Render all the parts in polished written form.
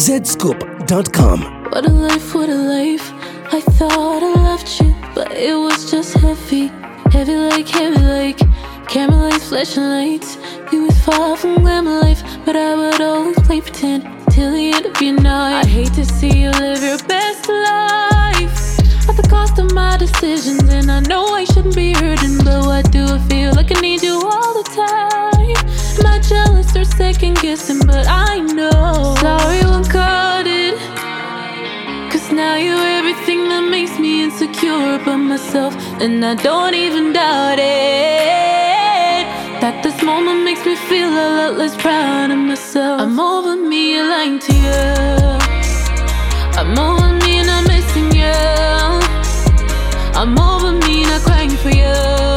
zscoop.com. What a life, what a life. I thought I loved you, but it was just heavy. Heavy like camera lights, flashing lights. You was far from glamour life, but I would always play pretend till the end of your night. I hate to see you live your best life at the cost of my decisions, and I know I shouldn't be hurting, but why do I feel like I need you all the time? Am I jealous or second guessing? But I know sorry one caught it, 'cause now you're everything that makes me insecure about myself, and I don't even doubt it, that this moment makes me feel a lot less proud of myself. I'm over me lying to you, I'm over me not missing you, I'm over me not crying for you,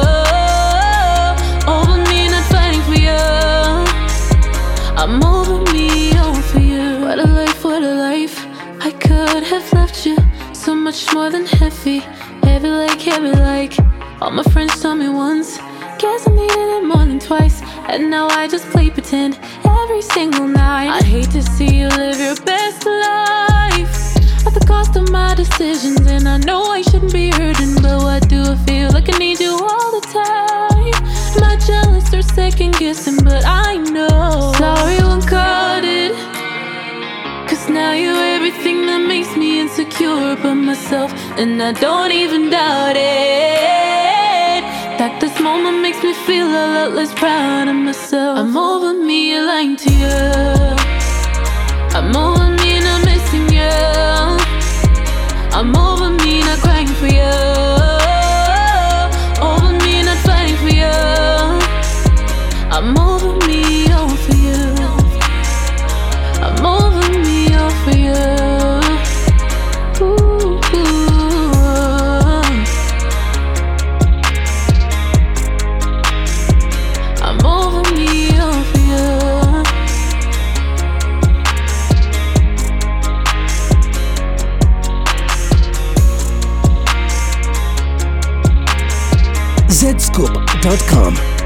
over me not fighting for you, I'm over me all for you. What a life, what a life. I could have left you so much more than heavy. Heavy like all my friends told me once. Guess I needed it more than twice, and now I just play pretend every single night. I hate to see you live your best life at the cost of my decisions, and I know I shouldn't be hurting, but why do I feel like I need you all the time? Am I jealous or second guessing? But I know sorry one caught it, 'cause now you're everything that makes me insecure about myself, and I don't even doubt it, that this moment makes me feel a lot less proud of myself. I'm over me lying to you, I'm over me not missing you, I'm over me not crying for you, over me not fighting for you, I'm over me all for you, I'm over me all for you. I'm over me all for you. zscoop.com.